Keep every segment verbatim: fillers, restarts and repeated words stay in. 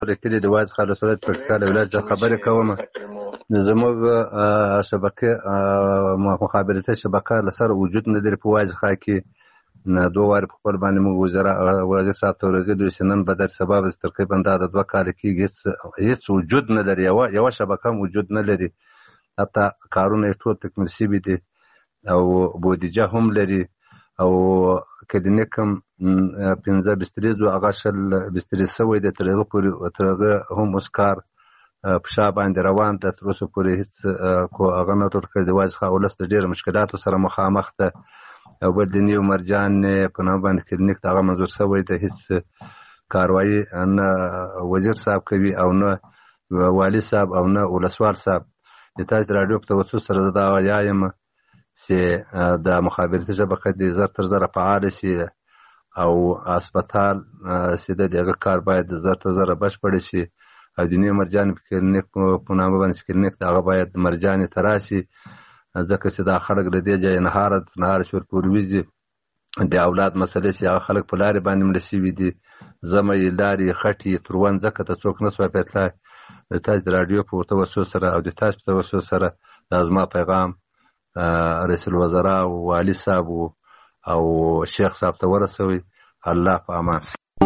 لیکلي د واعظ خان ولسوالۍ د پکتیکا ولایت څخه خبرې کوم. زموږ شبکې مخابراتي شبکه له سره وجود نه لري په واعظ خان کې. دوه وارې په خپل باندې موږ وزیر صاحب ته ورغلي چې نن به در سبا به تقریبا دا د دوه کاله کېږي هېڅ وجود نه لري، یوه شبکه هم وجود نه لري. حتی کارونه یې ټول تکمیل شوي دي او بودیجه هم لري او کلینیک هم پنځه بسترې دي، هغه شل بسترې شوی دی. تر هغه پورې تر هغه هم اوس کار په شا باندې روان ده. تر اوسه پورې هېڅ هغه نه ټول کړی. د واعظ خان ولس د ډېرو مشکلاتو سره مخامخ ده. او بل د نیو مرجان په نامه باندې کلینیک د هغه منظور شوی دی. هېڅ کاروایي نه وزیر صاحب کوي او نه والي صاحب او نه ولسوال صاحب. د تاسو د راډیو په توسط سره زه دا وایم چې د مخابراتي شبکه دې زر تر زره فعاله شي او هسپتال چې د هغه کار باید زر تر زره بشپړ شي او د نیو مرجان کلینیک په نامه باندې کلینیک د هغه باید مرجانې ته راشي، ځکه چې دا خلک له دې ځایه نهاره نهاره شور پورې وځي. د اولاد مسلې چې هغه خلک په لارې باندې مړه شوي دي، زمه یې لارې خټې تروان ځکه ته څوک نه سوای پیتلی. د تاسو د راډیو په توسط سره او د تاسو په توسط سره دا زما پیغام رئیس الوزرا او والي صاحب او شیخ صاحب ته ورسوي. الله په امان.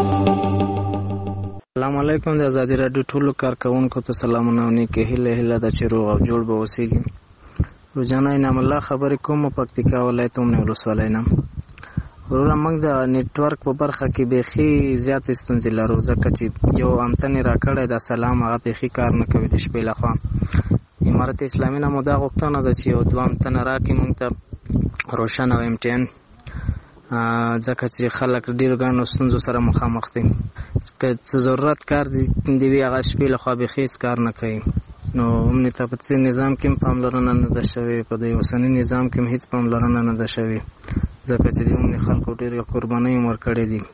السلام علیکم. د ازادي راډیو ټولو کارکوونکو ته سلامونه او نیکې هیله هیله ده چې روغ او جوړ به اوسېږي. روزانه انعام الله خبرې کوم پکتیکا ولایت اومنه ولسوالۍ نه. وروره موږ د نیټورک په برخه کې بیخي زیاتې ستونزې لرو، ځکه چې یو امتن یې راکړی د سلام هغه بیخي کار نه کوي د شپې لخوا. امارت اسلامي نه مو دا غوښتنه ده چې یو دوه امتنه راکړي موږ ته روشن او ایم ټي ان، ځکه چې خلک ډېرو ګڼو ستونزو سره مخامخ دي. که څه ضرورت کار دی وي هغه شپې لخوا بیخي هېڅ کار نه کوي. نو امني طبقتي نظام کې هم پاملرنه نه ده شوې، په دې اوسني نظام کې هم هېڅ پاملرنه نه ده شوې، ځکه چې د امني خلکو ډېرې قربانۍ هم ورکړې دي.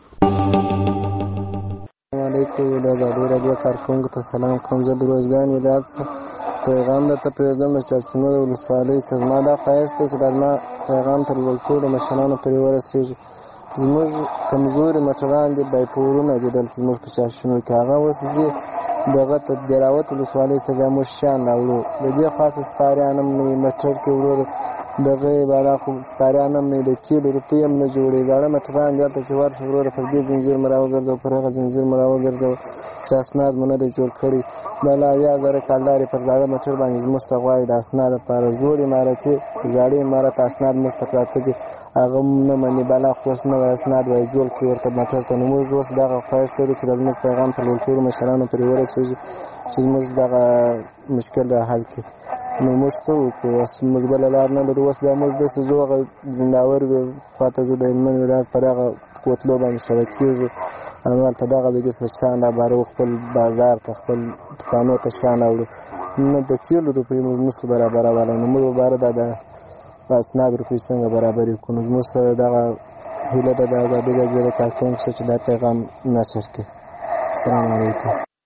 السلام علیکم. د ازادي راډیو کارکوونکو ته سلام کوم. زه د روزګان ولایت څخه پیغام درته پرېږدم د چارچونو د ولسوالۍ څخه. زما دا خواهش دی چې دا زما پیغام تر ټولو مشرانو پورې ورسېږي. زموږ کمزوري موټران دي، بایپورونه دي دلته زموږ په چارچونو کې. هغه اوس ځي دغه ته دراوت ولسوالۍ څخه بیا موږ شیان راوړو. د دې خاصه سپاریان هم نه وي موټر کې ورو دغه بالا خو سپاریان هم نه وي، د تیلو روپۍ هم نه جوړوي. زاړه موټران دلته چې ورشي وروره پر دې زنځیر مو راوګرځوه پر هغه زنځیر مو راوګرځوه چې اسناد مو نه دی جوړ کړی. بله اویا زره کالدارې پر زاړه موټر باندې زموږ څخه غواړي د اسناد لپاره. زوړ عمارتي زاړه عمارت اسناد موږ ته پراته دي، هغه نه مني. بلا خو اوس نوی اسناد وایي جوړ کړي ورته موټر ته. نو موږ اوس دغه خواهش لرو چې د زموږ پیغام ته ټولو مشرانو پرې ورسېږي چې زموږ دغه مشکل را حل کړي. نو موږ څه وکړو؟ اوس موږ بله لار نه لرو. اوس بیا موږ داسې ځو هغه زنداور خواته ځو د هلمند ولایت پر هغه کوتلو باندې شبه کېږو، همالته دغه دګې څه شیان رابارو، خپل بازار ته خپل دوکانو ته شیان راوړو. نه د تیلو روپۍ موږ نشو برابرولی. نو موږ باره دا د اسناد روپۍ څنګه برابرې کړو؟ نو زموږ سره دغه هیله ده د ازادي راډیو د کارکوونکو سره چې دا پیغام نشر کړي. السلام علیکم.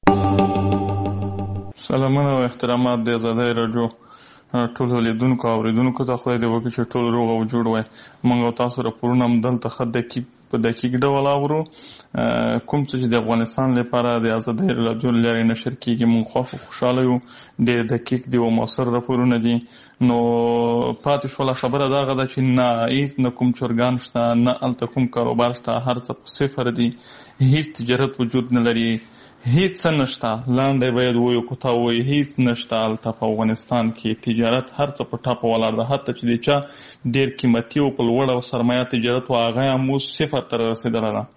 سلامونه او احترامات د ازادي راډیو ټولو لیدونکو او اورېدونکو ته. خدای دې وکړي چې ټول روغ او جوړ وای. موږ او تاسو راپورونه هم دلته ښه دقیق په دقیق ډول اورو. کوم څه چې د افغانستان لپاره د ازادي راډیو له لارې نشر کېږي موږ خوښ او خوشحاله یو. ډېر دقیق دي او مؤثر راپورونه دي. نو پاتې شوله خبره دغه ده چې نه هېڅ نه کوم چرګان شته، نه هلته کوم کاروبار شته، هر څه په صفر دي. هېڅ تجارت وجود نه لري، هیڅ څه نشته. لاندې باید وایو که تا وایي هیڅ نشته هلته په افغانستان کې. تجارت هر څه په ټاپه ولاړ ده. حتی چې د چا ډېر قیمتي او په لوړ او سرمایه تجارت و هغه هم اوس صفر ته رسېدلی ده.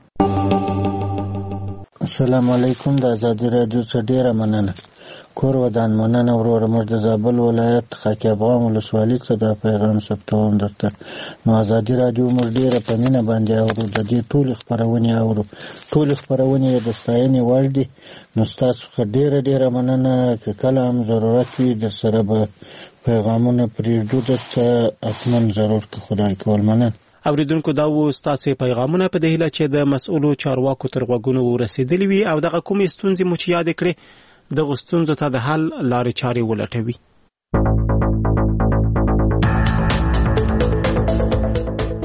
السلام علیکم. د ازادي راډیو څخه ډېره مننه. کور ودان مننه وروره. موږ د زابل ولایت خاکی افغان ولسوالۍ څخه دا پیغام ثبتوم درته. نو ازادي راډیو موږ ډېره په مینه باندې اورو. د دې ټولې خپرونې اورو. ټولې خپرونې د ستاینې وړ دي. نو ستاسو څخه ډېره ډېره مننه. که کله هم ضرورت وي در سره به پیغامونه پرېږدو درته حتما ضرور که خدای کول. مننه. اوریدونکو دا وو ستاسو پیغامونه په دې هیله چې د مسؤلو چارواکو تر غوږونو ورسېدلي وي او دغه کومې ستونزې مو چې یاد کړې دغه ستونزو ته د حل لارې چارې ولټوي.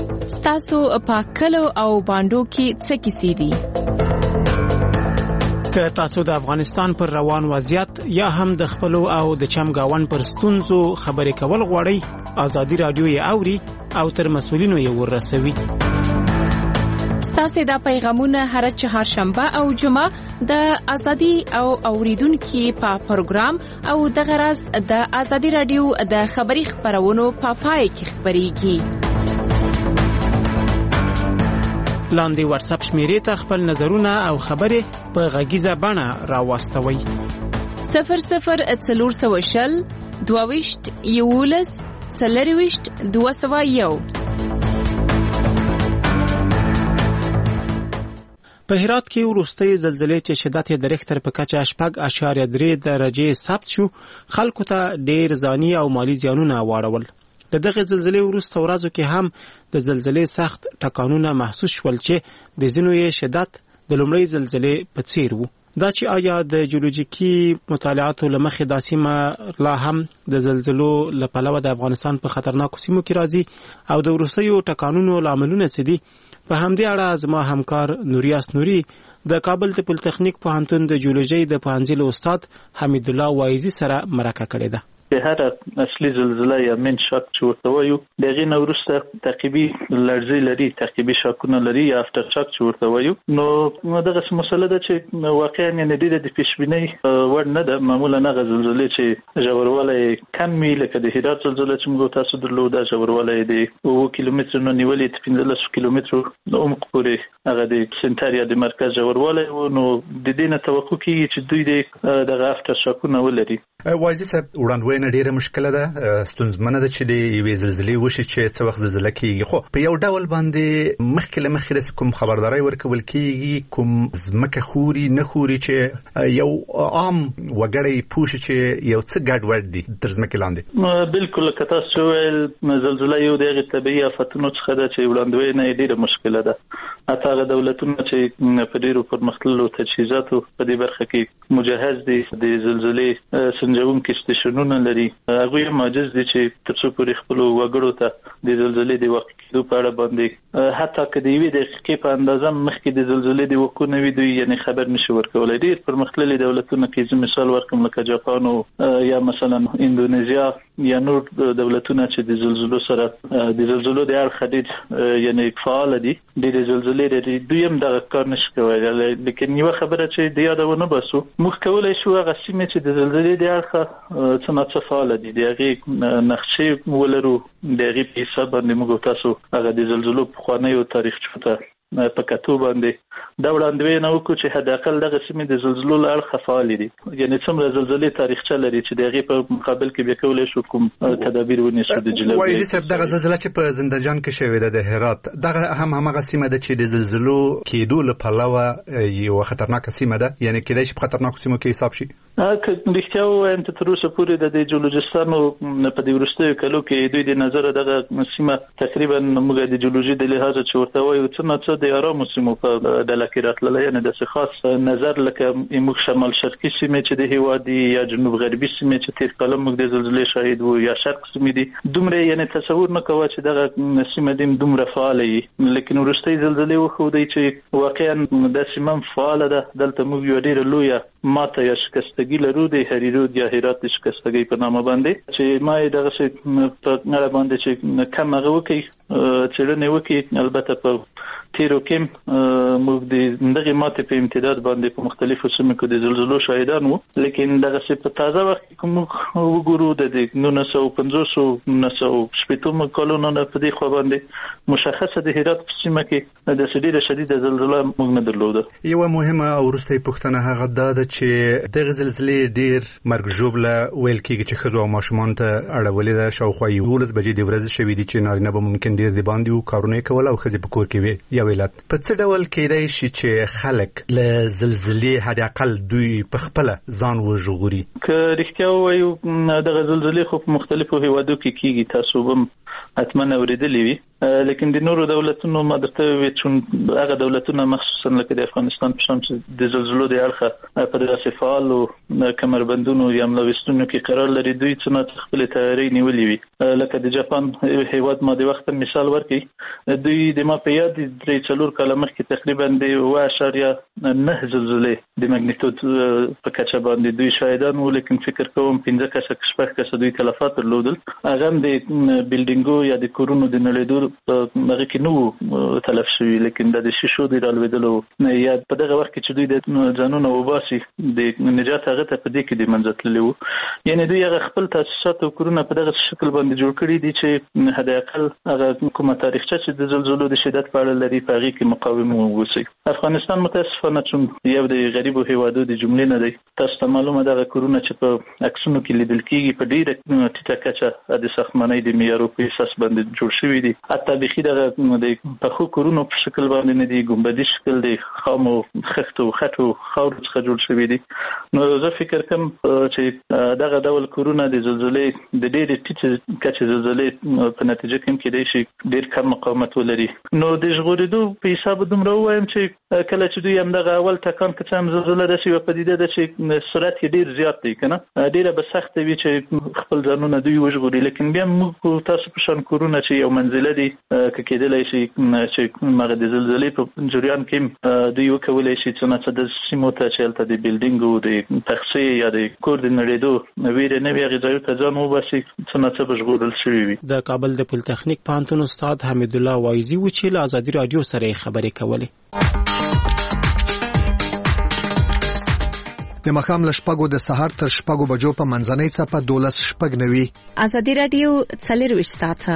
ستاسو په کلو او باندو کې څه کیسې دي؟ که تاسو د افغانستان پر روان وضعیت یا هم د خپل او د چمګاون پر ستونزو خبرې کول غواړئ، ازادي رادیو یې اوري او تر مسؤلینو یې ورسوي. ستاسو د پیغامونه هر چهارشنبه او جمعه د ازادي او اوریدونکو په پروګرام او د غرض د ازادي رادیو د خبري خبرونو په پای کې خبريږي. لاندې واتس اپ شمیرې ته خپل نظرونه او خبرې په غږیزه بڼه راوستوئ. صفر صفر څلور سوه شل دوه ویشت یولس څلور ویشت دوه سوه یو. په هرات کې وروستۍ زلزلې چې شدت یې د ریختر په کچه شپږ اعشاریه درې درجې ثبت شو، خلکو ته ډېر ځاني او مالی زیانونه واړول. د دغه زلزلې وروسته ورځو کې هم د زلزلې سخت ټکانونه محسوس شول چې د ځینو یې شدت د لومړۍ زلزلې په څیر وو. دا چې آیا د جیولوژیکي مطالعاتو له مخې دا سیمه لا هم د زلزلو له پلوه د افغانستان په خطرناکو سیمو کې راځي او د وروستیو ټکانونو لاملونه څه دي، په همدې اړه زما همکار نوریاس نوري د کابل د پولیټیکنیک پوهنتون د جیولوژي د پوهنځي له استاد حمید الله وایزي سره مرکه کړې ده. هر اصلي زلزله یا من شاک چې ورته وایو دغه نه وروسته تعقیبي لړزې لري، تعقیبي شاکونه لري یا افټر شاک چې ورته وایو. نو دغه مسله ده چې واقعا نه دي د پیشبینۍ وړ نه ده. معمولا هغه زلزلې چې ژوروالی کم وي لکه د هرات زلزله چې موږ تاسو درلوده ژوروالی د اووه کیلومترو نه نیولې تر پنځلس کیلومترو د عمق پورې هغه د سنټاریا د مرکز ژوروالی و. نو د دې نه توقع کیږي چې دوی دغه افټر شاکونه ولري. وایزي صاحب وړاندوینه ډیره مشکله ده، ستونزمنه ده چې د یوې زلزلې وشي چې څه وخت زلزله کیږي، خو په یو ډول باندې مخکې له مخکې د کوم خبرداري ورکول کیږي، کوم ځمکه خوري نه خوري چې یو عام وګړی پوه شي چې یو څه ګډ وډ دي تر ځمکې لاندې. بالکل که تاسو ویل زلزله یو دغه طبيعي آفتونو څخه ده چې وړاندوینه ډیره مشکله ده. حتی هغه دولتونه چې په ډیرو پرمختللو تجهیزاتو په دې برخه کې مجهز دي، د زلزلې سنجونکي سټیشنونه لري، هغه معجز دي چې تر څو پورې خپل وګړو ته د زلزلې د واقع کېدو په اړه باندې حتی که د یوې دقیقې په اندازه مخکې د زلزلې د وقوع نه وي دوی یعنی خبر نشي ورکولی. ډېر پرمختللي دولتونه کې زه مثال ورکوم لکه جاپان یا مثلا اندونیزیا یا نور دولتونه چې د زلزلو سره د زلزلو د اړخ ډېر یعنی فعال دي، ډېرې زلزلې لري، دوی هم دغه کار نشي کولی. لیکن یوه خبره چې د یاده ونه باسو، موږ کولی شو هغه سیمې چې د زلزلې د اړخه څه نه څه فعال دي د هغې نقشې ولرو، د هغې په حساب باندې موږ تاسو هغه د زلزلو پخوانیو تاریخچو ته په کتو باندې دا وړاندوینه وکړو چې حداقل دغه سیمې د زلزلو له اړخه فعالې دي، یعنې څومره زلزلې تاریخچه لري چې د هغې په مقابل کې بیا کولی شو کوم تدابیر ونیسو د جلوګۍ. وایزي صاحب دغه زلزله چې په زندهجان کې شوې ده د هرات، دغه هم همغه سیمه ده چې د زلزلو کېدو له پلوه یوه خطرناکه سیمه ده، یعنې کېدای شي په خطرناکو سیمو کې حساب شي. که رښتیا ووایم ته تر اوسه پورې د دې جیولوجستانو په دې وروستیو کلو کې دوی د نظره دغه سیمه تقریبا موږ د جیولوژي د لحاظه چې ورته وایو څه نه څه د ارامو سیمو په ډله کې راتللی، یعنې داسې خاص نظر لکه موږ شمال شرقي سیمې چې د هېواد دي یا جنوب غربي سیمې چې تېر کال موږ د زلزلې شاهد وو یا شرق سیمې دي، دومره یعنې تصور نه کوه چې دغه سیمه دي دومره فعاله وي. لیکن وروستۍ زلزلې وښودی چې واقعا دا سیمه هم فعاله ده. دلته موږ یوه ډېره لویه ماته یا شکستګي لرو د هریرود یا هرات د شکستګۍ په نامه باندې، چې ما یې دغسې په اړه باندې چې کم هغه وکړي څېړنې وکړي. البته په تیرو کې موږ د دغه ماته په امتداد باندې په مختلفو سیمو کې د زلزلو شاهدان وو، لیکن دغه په تازه وخت کې موږ وګورو د نولس سوه پنځوس نولس سوه شپېتم کلونو نه په دې خوا باندې مشخصه د هرات په سیمه کې د ډېره شدیده زلزله موږ نه درلوده. یوه مهمه او وروستۍ پوښتنه هغه دا ده چې دغه زلزلې ډېر مرګ ژوبله ویل کېږي چې ښځو او ماشومانو ته اړولې ده. شاوخوا یولس بجې د ورځې شوې دي چې نارینه به ممکن ډېر د باندې وو کارونه یې کول او ښځې په کور کې وې. یو علت په څه ډول کېدای شي چې خلک له زلزلې حد اقل دوی په خپله ځان وژغوري؟ که رښتیا ووایو دغه زلزلې خو په مختلفو هېوادو کې کېږي، تاسو به هم حتما اورېدلې وي. لیکن د نورو دولتونو ما درته وی چې هغه دولتونه مخصوصا لکه د افغانستان په شان چې د زلزلو د اړخه په دغه فعالو کمربندونو یا ملوثونو کې قرار لري دوی څنګه خپل تیاری نیولې وي لکه د جاپان هیواد ما د وخت مثال ورکړي دوی د ما په یاد درې څلور کاله مخکې تقریبا د اوه اعشاریه نه زلزلې د ماګنیټود په کچه باندې دوی شاهدان وو لیکن فکر کوم پنځه کسه شپږ کسه دوی تلفات درلودل هغه د بلډینګو یا د کورونو د نړیدو هغه کې نو تلف شوی لیکن د شیشو د رالوېدلو یا په دغه وخت کې چې دوی د ځانونو وباسي د نجات هغه ته په دې کې د منځتللی وو یعنی دوی هغه خپل تاسیسات او کورونه په دغه شکل باندې جوړ کړي دي چې حد اقل هغه کومه تاریخچه چې د زلزلو د شدت په اړه لري په هغه کې مقاومه ووسی. افغانستان متاسفانه چې یو د غریبو هیوادو د جملې نه دی تاسو ته معلومه ده کورونه چې په عکسونو کې لیدل کېږي په ډیره ټیټه کچه د ساختمانۍ د معیارو په اساس باندې جوړ شوی دي حتی بخي دغه د پخو کورونو په شکل باندې نه دي ګمبدي شکل دی خامو خښتو خټو خاور څخه جوړ شوی دي نو زه فکر کوم چې دغه ډول کورونه د زلزلې د ډیره ټیټه کچه زلزلې په نتیجه کې کېدای شي ډیر کم مقاومت ولري نو د ژغورېدو په حساب دومره وایم چې کله چې دوی همدغه اول ټکان کې هم زلزلې راشي په دې ده چې سرعت ډیر زیات دی کنه ډیره به سخت وي چې خپل ځانونه دوی وژغوري لیکن بیا موږ تاسو په شان کورونه چې یو منزله دي کې کېدلای شي چې مغه د زلزلې په جریان کې دوی وکولای شي چې د سیمو ته چلته د بلډینګو د تخصیص یا د کور د نړیدو ویره نه وي غځایو ته ځان وباسي څنګه به ژغورل شوی وي. د کابل د پولیټیکنیک پوهنتون استاد حمید الله وایزي و چې له ازادي رادیو سره خبرې کولې. د مخام لشپګو د سحر تر شپګو بجو په منځنۍ څپه دولس شپګ نوي. ازادي رادیو څلور ساعته.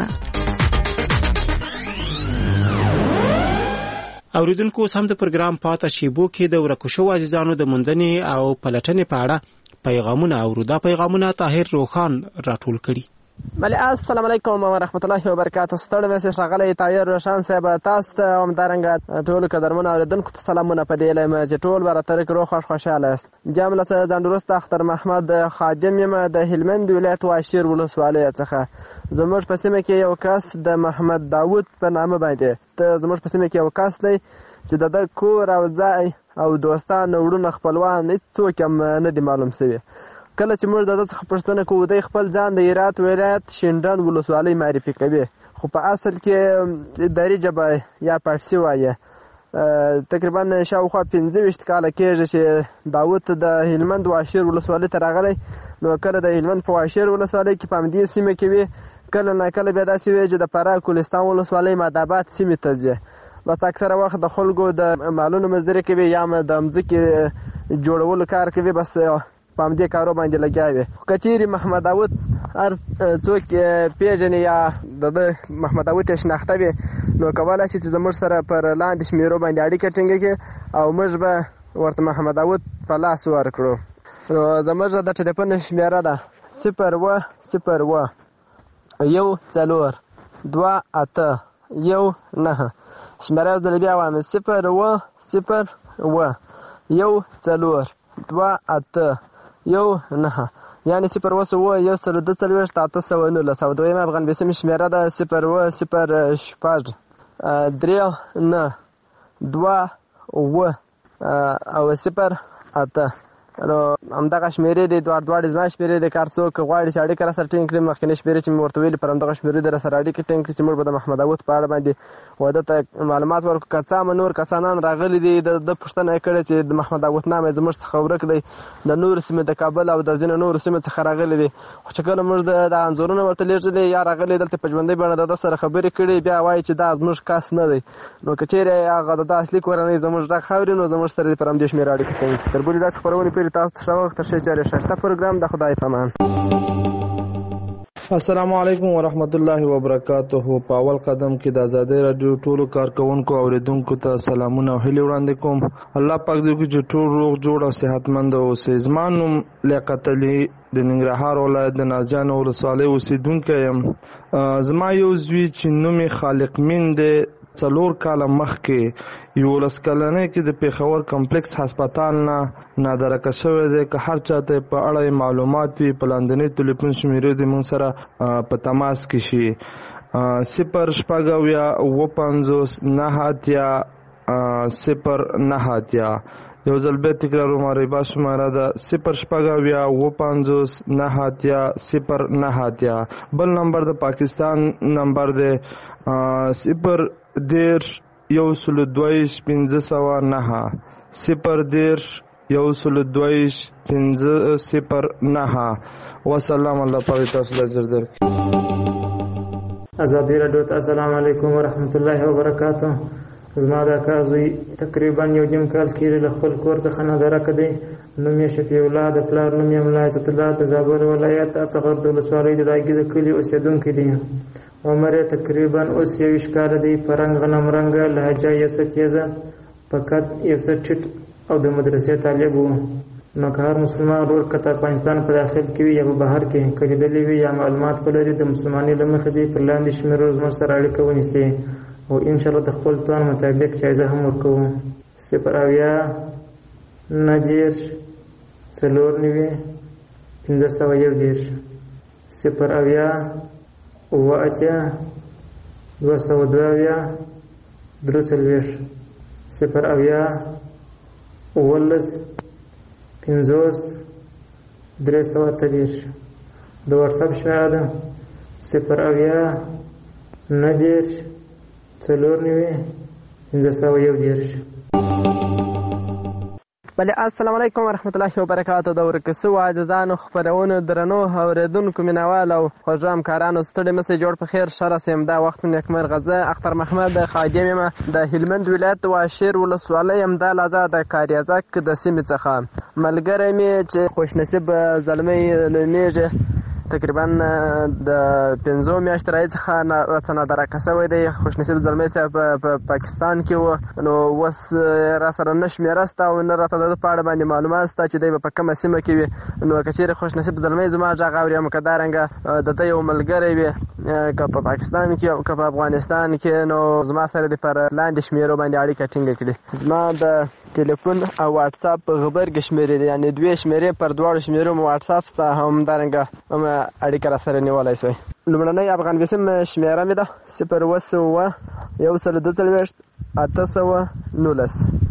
اوریدونکو سم د پروګرام پاته شیبو کې د ورکو شو عزیزانو د مندنې او پلټنې په اړه پیغامونه اورودا پیغامونه طاهر روخان راټول کړي. بله السلام علیکم و رحمت الله و برکاته. ستړي مې ښاغلی طاهر روشان صاحب تاسو ته همدارنګه ټول قدرمن اوریدونکو ته سلامونه په دې لیم چې ټول براتر کې روغ خوش خوشاله است. جمله ځندروست اختر محمد خادم یم د هلمند ولایت واشیر ولسوالۍ څخه. زموږ په سیمه کې یو کس د محمد داوود په نامه باندې ته زموږ په سیمه کې یو کس دی چې د کور او ځای او دوستان وړونه خپلوان هیڅوک هم نه دي معلوم شوي. کله چې موږ د څخه پښتنه کوو د خپل ځان د هرات ولایت شینډان ولسوالۍ معرفي کوي خو په اصل کې دری جبه یا پارسي وایي. تقریبا شاوخوا پنځه ویشت کاله کېږي چې داوود د هلمند واشیر ولسوالۍ ته راغلی نو کله د هلمند په واشیر ولسوالۍ کې په همدې سیمه کې وي کله نه کله بیا داسې وي چې د فراه کوهستان ولسوالۍ ماداباد سیمې ته ځي. بس اکثره وخت د خلکو د مالونو مزدوري کوي یا د مځکې جوړولو کار کوي بس په همدې کارو باندې لګیا وي. که چیرې محمد داوود هر څوک پیژني یا د محمد داوود یې شناخته وي نو کولی شي چې زموږ سره پر لاندې شمېرو باندې اړیکه ټینګه کړي او موږ به ورته محمد داوود په لاس ورکړو. نو زموږ د ټلیفون شمېره ده صفر اوه صفر اوه یو څلور دوه اته یو نهه. شمېره یو ځل بیا وایم صفر اوه صفر اوه یو څلور دوه اته یو نهه یعنی صفر اوه اوه یو سل دوه څلوېښت اته سوه نولس او دویمه افغان بیسیمې شمېره ده صفر اوه صفر شپږ درې نه دوه اوه او صفر اته. نو همدغه شمېرې دي دواړه دواړې زما شمېرې دي. کار څوک غواړي چې اړیکه راسره ټینګ کړي مخکینۍ شمېرې چې مې ورته ویلي پر همدغه شمېرې دي راسره اړیکه ټینګ کړي چې موږ به د محمد داوود په اړه باندې واده ته معلومات ورکړو. که څه هم نور کسانان راغلي دي د ده پوښتنه یې کړې چې د محمد داوود نام یې زموږ څخه ورک دی د نورو سیمې د کابل او د ځینو نورو سیمو څخه راغلي دي خو چې کله موږ د انځورونه ورته لیږلي یا راغلي دلته په ژوندۍ بڼه د ده سره خبرې کړي بیا وایي چې دا زموږ کس نه دی. نو که چیرې هغه د ده اصلي کورنۍ زموږ غږ اوري نو زموږ سره پر همدې شمېره اړیکه کوي. تر بلې داسې خپرونې پورې تاسو ته ښه وخت ښه جاري ښایسته پروګرام د خدای پامان. السلام علیکم ورحمت الله وبرکاته. په اول قدم کې د ازادي رادیو ټولو کارکونکو او اوریدونکو ته سلامونه او هیلې وړاندې کوم. الله پاک دې وکړي چې ټول روغ جوړ او صحتمند اوسئ. زما نوم لیاقت علي د ننګرهار ولایت د نازجان ولسوالۍ اوسېدونکی یم. زما یو زوی چې نوم یې خالق مین دی څلور کاله مخکې یولس کلنۍ کې د پېښور کمپلیکس هسپتال نه نادرکه شوی دی. که هر چاته په اړه معلومات وي په لاندنۍ ټلیفون شمېرې دې موږ سره په تماس کې شي. صفر شپږ اویا اوه پنځوس نهه اتیا صفر نهه اتیا. یو ځل بیا تکراروم. عربا شماره ده صفر شپږ اویا اوه پنځوس نهه اتیا صفر نهه اتیا. بل نمبر د پاکستان نمبر دی صفر دېرش یو سلو دویش پنځه سوه نهه صفر دېرش یو سلو دویش پنځه صفر نهه. وسلام. الله پاک تاسو له اجر درکړي. ازادي راډیو ته السلام علیکم ورحمت الله وبرکاته. زما د اکا زوی تقریبا یو نیم کال کېږي له خپل کور څخه نادرکه دی. نوم یې شفیع الله، د پلار نوم یې ملا عزت الله، د زابل ولایت اتغر د ولسوالۍ د دایګي د کلي اوسېدونکی دی. عمر یې تقریبا اوس یویشت کاله دی. په رنګ غنم رنګه، لهجه یو څه تیزه، په قد یو څه ټیټ او د مدرسې طالب و. نو که هر مسلمان ورور که د افغانستان په داخل کې وي یا په بهر کې که لیدلی وي یا معلومات ولري، د مسلمانۍ له مخې دې پر لاندې شمېرو زموږ سره اړیکه ونیسي او انشاءالله د خپل توان مطابق جایزه هم ورکوو. صفر اویا نهه دېرش څلور نوي پنځه سوه یو دېرش صفر اویا اوه اتیا دوه سوه دوه اویا درې څلوېښت صفر اویا اوولس پنځوس درې سوه اته دېرش. د واتساپ شمېره ده صفر اویا نهه دېرش څلور نوي پنځه سوه یو دېرش. بله السلام علیکم ورحمت الله وبرکاته. د ورکسو عاجزانو خپرونو درنو اورېدونکو مینوال او خوږو همکارانو ستړي مسئ جوړ په خیر ښه راسیم. دا وخت نیکمرغه. زه اختر محمد خادم یم د هلمند ولایت واشیر ولسوالۍ همدا لحظه د کاریزک د سیمې څخه. ملګری مې چې خوشنصیب زلمی نومیږي تقریبا د پنځو میاشتو راهیسې څخه راته نادرکه شوی دی. خوشنصیب زلمی صاحب په پاکستان کې و، نو اوس را سره نه شمېره شته او نه راته د ده په اړه باندې معلومات شته چې دی به په کومه سیمه کې وي. نو که چېرې خوشنصیب زلمی زما غږ اوري هم که دارنګه د ده یو ملګری وي که په پاکستان کې او که په افغانستان کې، نو زما سره دې پر لاندې شمېرو باندې اړیکه ټینګه کړي. زما د ټلیفون او واتساپ غبرګې شمېرې دي، یعنې دوې شمېرې پر دواړو شمېرو مو واتساپ شته، همدارنګه هم اړیکه را سره نیولی شوی. لومړنۍ افغان وسیم شمېره مې ده صفر اوه سوه یو سلو دوه څلوېښت اته سوه نولس.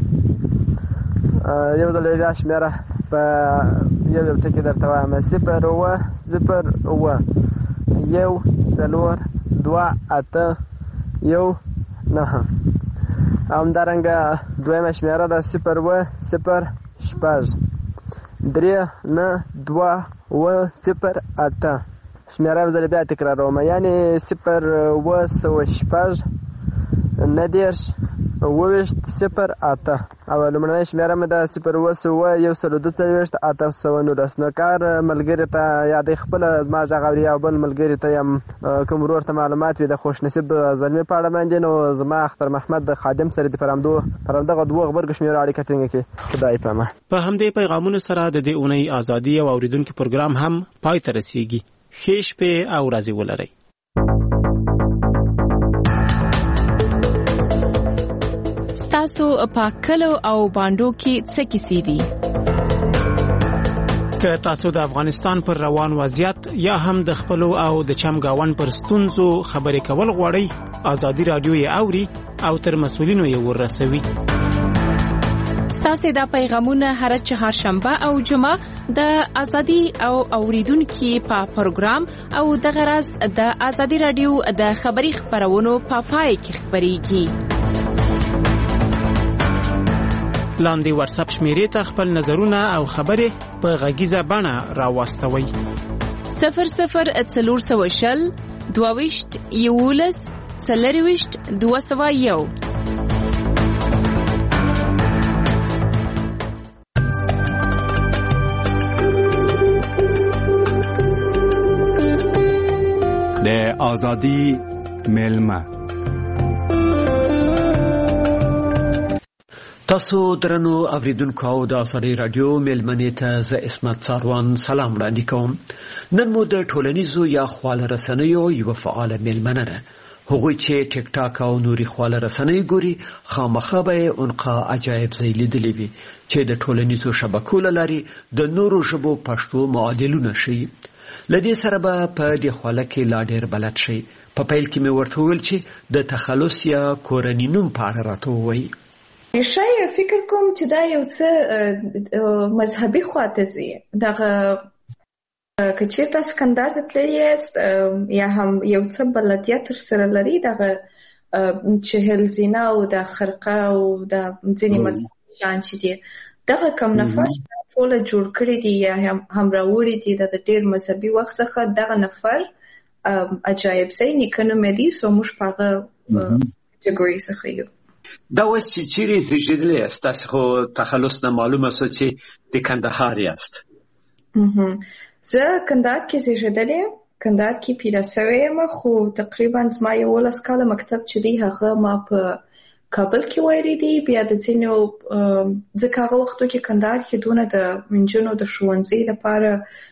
یو ځل بیا شمېره په یو یو ټکي درته وایم صفر اوه صفر اوه یو څلور دوه اته یو نهه. همدارنګه دویمه شمېره ده صفر اوه صفر شپږ درې نه دوه اوه صفر اته. شمېره یو ځل بیا تکراروم، یعنې صفر اوه سوه شپږ نهه دېرش اوه ویشت صفر اته. او لومړنۍ شمېره مې ده صفر اوه سوه یو سلو دوه څلوېښت اته سوه نولس. نو کار ملګري ته یا دی خپله زما غږ اوري او بل ملګري ته یم کوم ورور ته معلومات وي د خوشنصیب زلمي په اړه باندې، نو زما اختر محمد د خادم سره دې پر همدو پر همدغه دوو غبرګو شمېرو اړیکه ټینګه کړي. خدای پامه. په همدې پیغامونو سره د دې اونۍ ازادي او اورېدونکي پروګرام هم پای ته رسیږي. ښې شپې او ورځې ولرئ. تاسو په کلو او باندو کې څه کیسې دي؟ که تاسو د افغانستان پر روان وضعیت یا هم د خپلو او د چمګاون پر ستونزو خبرې کول غواړئ، ازادي راډیو یې اوري او تر مسؤلینو یې ورسوي. ستاسو دا پیغامونه هر چهارشنبه او جمعه د ازادي او اوریدونکو په پروګرام او د غرض د ازادي راډیو د خبري خبرونو په پای کې خبريږي. لاندې واتساپ شمیرې ته خپل نظرونه او خبرې په غږیزه بڼه راواستوئ. صفر صفر څلور سوه شل دوه ویشت یولس څلور ویشت دوه سوه یو. د ازادي ملما تاسو درنو اوریدونکو او د ازادي رادیو ملمنې ته زه اسمت څاروان سلام وړاندې کوم. نن مو د ټولنیزو یا خواله رسنیو یو فعال ملمنه ده. هغوی چې ټیک ټاک او نوري خواله رسنۍ ګوري خامخا به اونقا عجایب ځای لیدلی وي چې د ټولنیزو شبکو له لارې د نورو ژبو پښتو معادلونه شي. لدې سره به په دې خواله کې لا ډېر بلد شي. په پیل کې مې ورته وویل چې د تخلص یا کورني نوم په اړه راته ووایي. شاید فکر کوم چې دا یو څه مذهبي خواته ځي. دغه که چېرته تاسو کندهار ته تللي یاست یا هم یو څه بلدیت ورسره لري، دغه چهل زینه او د خرقه او د ځینې مذهبي شیان چې دي، دغه کم نفر ټوله جوړ کړي دي یا هم راوړي دي د ډېر مذهبي وخت څخه. دغه نفر عجایب ځای نیکه نومی دی، سو موږ په هغه کټګوري څخه یو. دا اوس چې چیرې زېږېدلي یاست؟ تاسې خو تخلص نه معلومه شوه چې د کندهار یاست. زه کندهار کې زېږېدلې یم، کندهار کې پیدا شوې یم، خو تقریبا زما یولس کاله مکتب چې دی هغه ما په کابل کې ویلي دي. بیا د ځینو ځکه هغه وختو کې کندهار کې دونه د نجونو د ښوونځي لپاره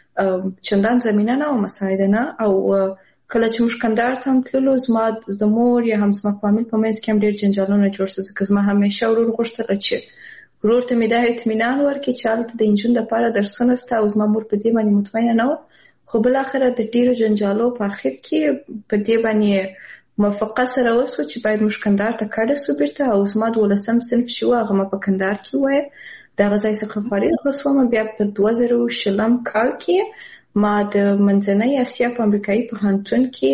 چندان زمینه نه او مساعده نه، او کله چې موږ کندهار ته هم تللو، زما د مور یا هم زما فامیل په منځ کې هم ډېر جنجالونه جوړ شو، ځکه زما همیشه ورور غوښتله چې ورور ته مې دا اطمینان ورکړي چې هلته د نجون لپاره درسونه شته، او زما مور په دې باندې مطمئنه نه وه. خو بالاخره د ډېرو جنجالو په اخر کې په دې باندې موافقه سره وسوه چې باید موږ کندهار ته کډه سو بیرته، او زما دولسم صنف چې و هغه ما په کندهار کې ووایه. دغه ځای څخه فارغ شوم. بیا په دوه زره شلم کال کې ما د منځنۍ اسیا په امریکایي پوهنتون کې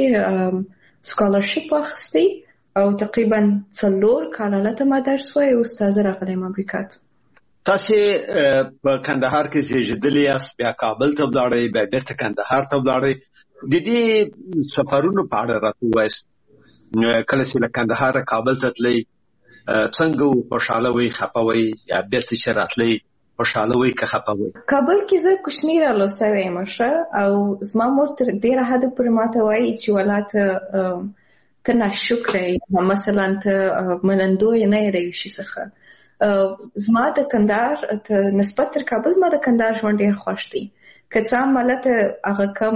سکالرشپ واخیستی او تقریبا څلور کاله هلته ما درس وایه. اوس تازه راغلی یم امریکا ته. تاسې په کندهار کې زېږېدلي یاست، بیا کابل ته ولاړئ، بیا بېرته کندهار ته ولاړئ. د دې سفرونو په اړه راته ووایاست. کله چې له کندهاره کابل ته تلئ څنګه و؟ خوشحاله وئ، خفه وئ، یا بېرته چې راتلئ خوشحاله وئ که خفه وئ؟ کابل کې زه کوچني رالوسوی یم ښه، او زما مور تر ډېره حده پورې ماته وایي چې ولا ته ته ناشکره یې، مثلا ته منندویه نه یې د یو شي څخه. زما د کندهار نسبت تر کابل زما د کندهار ژوند ډېر خوښ دی. که څه هم هلته هغه کم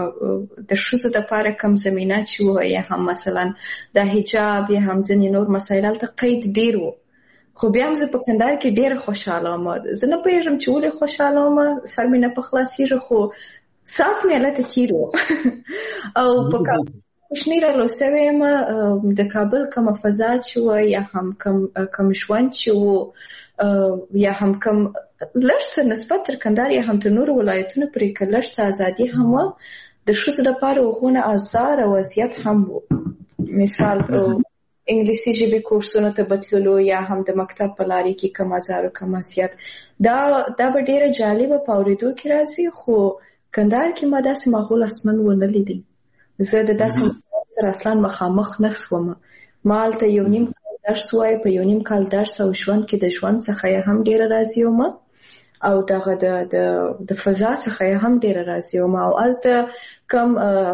د ښځو دپاره کم زمینه چې وه، یا هم مثلا د حجاب یا هم ځینې نور مسایل هلته قید ډېر و، خو بیا هم زه په کندهار کې ډېره خوشحاله وم. زه نه پوهېږم چې ولې خوشحاله وم، سر مې نه په خلاصېږي، خو ساعت مې هلته تېر و. او په کابل کوچني رالوسوی یم، د کابل کومه فضا چې وه، یا هم کوم ژوند چې و، یا هم کوم لږ څه نسبت تر کندهار یا هم تر نورو ولایتونو پورې که لږ څه ازادي هم وه، د ښځو لپاره هغونه ازار او اذیت هم و. مثال انګلیسي ژبې کورسونو ته بتللو یا هم د مکتب په لارې کې کم ازار او کم اذیت، دا دا به ډېره جالبه په اورېدو کې راځي. خو کندهار کې ما داسې ماحول اصلا ونه لیدی. زه د داسې ماحول سره اصلا مخامخ نه شوم. ما هلته یو نیم کال درس وایه، په یو نیم کال درس او ژوند کې د ژوند څخه یې هم ډېره راضي وم، او دغه د د فضا څخه یې هم ډېره راضي وم. او هلته کم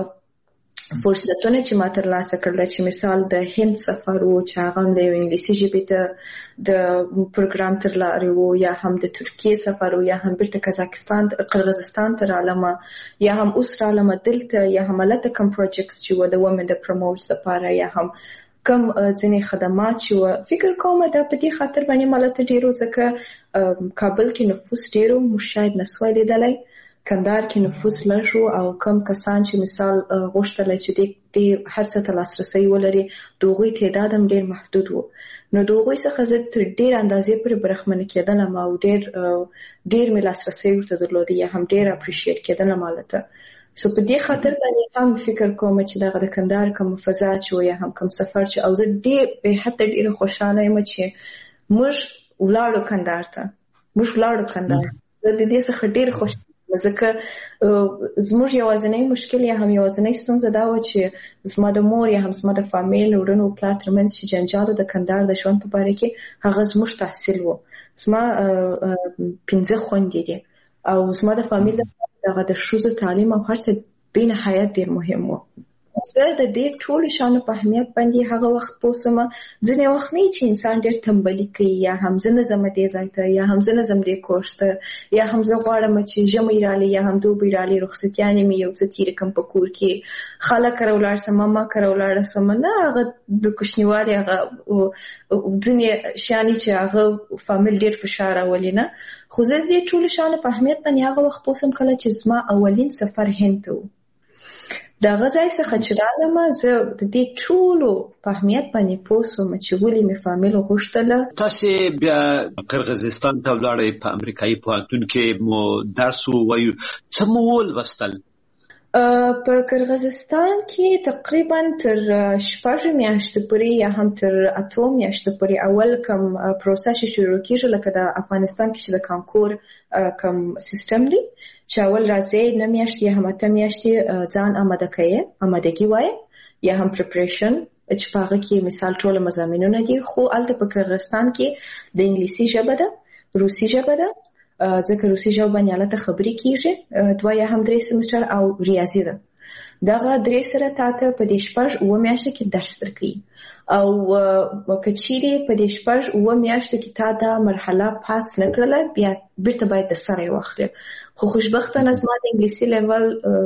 فرصتونه چې ما ترلاسه کړل، چې مثال د هند سفر و چې هغه هم د یو انګلیسي ژبې ته د پروګرام تر لارې و، یا هم د ترکیې سفر و، یا هم بیرته کازاکستان قرغیزستان ته رالمه، یا هم اوس رالمه دلته، یا هم هلته کم پروجیکټس چې و د ومن د پروموټ لپاره، یا هم کم ځینې خدمات چې و. فکر کوم دا په دې خاطر باندې ما هلته ډېر و ځکه کابل کې نفوس ډېر و، موږ شاید نسوای لیدلی. کندهار کې نفوس لږ و، او کم کسان چې مثال غوښتله چې دې هر څه ته لاسرسی ولري، د هغوی تعداد هم ډېر محدود و. نو د هغوی څخه زه تر ډېر اندازې پورې برخمنه کېدلم، او ډېر ډېر مې لاسرسی ورته درلودی، یا هم ډېر اپریشیټ کېدلم هلته. سو په دې خاطر باندې هم فکر کوم چې دغه د کندهار کوم فضا چې و، یا هم کوم سفر چې، او زه ډېر بې حده ډېره خوشحاله یم چې موږ ولاړو کندهار ته، موږ ولاړو کندهار. زه د دې څخه ډېر خوشحاله ځکه زموږ یوازینی مشکل یا هم یوازینی ستونزه دا وه چې زما د مور یا هم زما د فامیل وروڼو پلار ترمنځ چې جنجال د کندهار د ژوند په باره کې، هغه زموږ تحصیل و. زما پنځه خویندې دي، او زما د فامیل دغه د ښځو تعلیم او هر څه بې نهایت ډېر مهم و. زه د دې ټولو شیانو په اهمیت باندې هغه وخت پوه سوم. ځینې وخت نه چې انسان ډېر تنبلي کوي یا هم زه نه ځم دې ځای ته یا هم زه نه ځم دې کورس ته یا هم زه غواړم چې ژمی رالي یا هم دوبی رالي رخصتیانې مې یو څه تېرې کړم په کور کې خاله کره ولاړ سم ماما کره ولاړه سم نه هغه د کوچنیوالي هغه ځینې شیانې چې هغه فامیل ډېر فشار راولي نه. خو زه د دې ټولو شیانو په اهمیت باندې هغه وخت پوه سوم کله چې زما اولین سفر هند ته و. د هغه ځای څخه چې رالم زه د دې ټولو په اهمیت باندې پوه سوم چې ولې مې فامیل غوښتله. تاسې بیا قرغیزستان ته ولاړئ، په امریکایي پوهنتون کې مو درس ووایو، څه مو ولوستل؟ په قرغیزستان کې تقریبا تر شپږ میاشتې پورې یا هم تر اتو میاشتې پورې اول کوم پروسه چې شروع کېږي لکه د افغانستان کې چې د کانکور کوم سیستم دی چې اول راځي نه میاشتې یا هم اته میاشتې ځان آماده کوي، آمادګي وایي یا هم پریپریشن چې په هغه کې مثال ټول مضامینونه دي. خو هلته په قرغیزستان کې د انګلیسي ژبه ده، روسي ژبه ده، ځکه روسي ژبه باندې هلته خبرې کېږي، دوه یا هم درې سمسټر او ریاضي ده. دغه درې سره تاته په دې شپږ اوه میاشتو کې درس درکوي او که چیرې په دې شپږ اوه میاشتو کې تا دا مرحله پاس نه کړله بیا بیرته باید د سره یې واخلې. خو خوشبختانه زما د انګلیسي لیول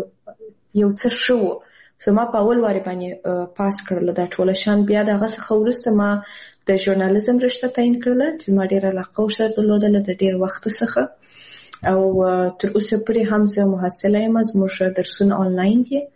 یو څه ښه و، زما په اول وارې باندې پاس کړله دا ټوله شیان. بیا د هغه څخه وروسته ما د ژورنالیزم رشته تعین کړله چې ما ډېره علاقه ورسره درلودله د ډېر وخت څخه او تر اوسه پورې هم زه محصله یم. زموږ درسونه آنلاین دي،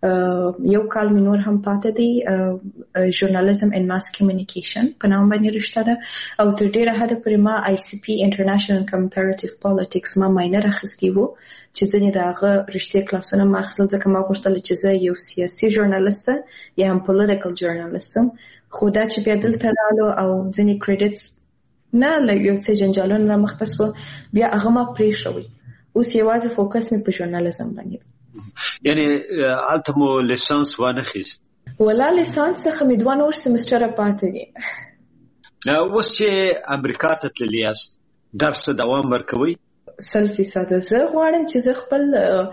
یو کال مې نور هم پاته دی، ژورنالیزم ان ماس کمیونیکیشن په نام باندې رشته ده او تر ډېره حده پورې ما آی سی پی انټرنیشنل کمپیریټیو پالیټکس ما ماینر اخیستی و چې ځینې د هغه رښتیا کلاسونه ما اخیستل ځکه ما غوښتل چې زه یو سیاسي ژورنالیست یا هم پولیټیکل ژورنالیست یم. خو دا چې بیا دلته رالو او ځینې کریډټس نه لږ یو څه جنجالونه رامخته سوه بیا هغه ما پرېښوي. اوس یوازې فوکس مې په ژورنالیزم باندې دی. یعنی هلته مو لیسانس وانخیست؟ ولا لیسانس څخه مې دوه نور سمسټره پاتې دي. اوس چې امریکا ته تللي یاست درس دوام ورکوئ؟ سل فیصده. زه غواړم چې زه خپل